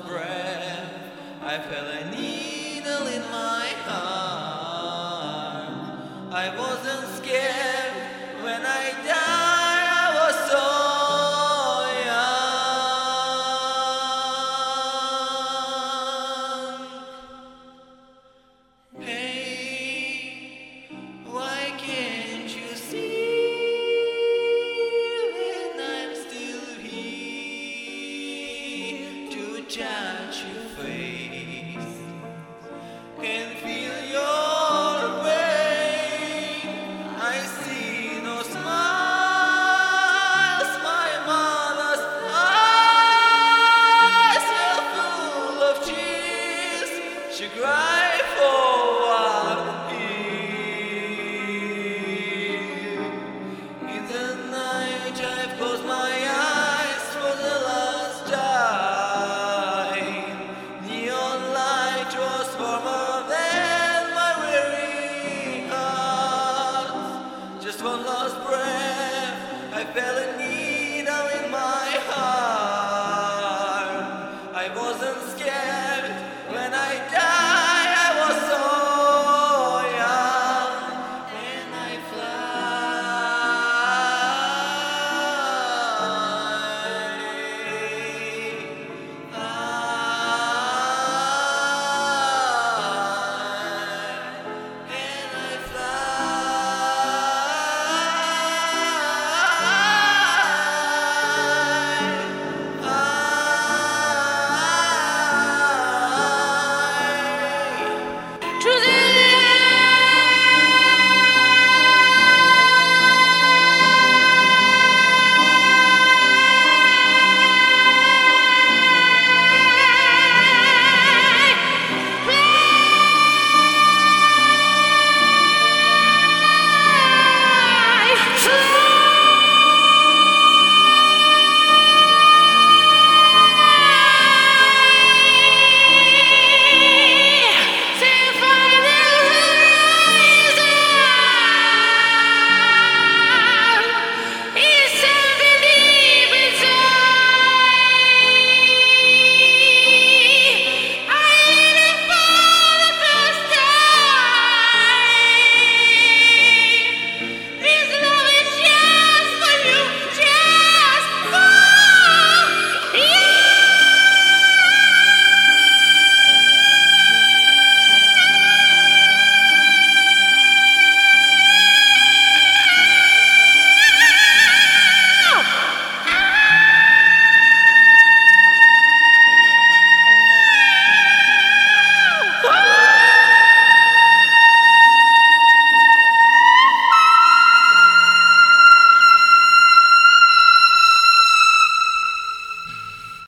last breath, I felt a needle in my heart. I wasn't scared when I died, I was so young. Hey, why can't you see when I'm still here to touch your face and feel your pain? I see no smiles, my mother's eyes were full of tears. She cried for one here. In the night I've closed my eyes for the last time. Neon light was warmer than my weary heart. Just one last breath, I felt a needle in my heart. I wasn't scared when I died.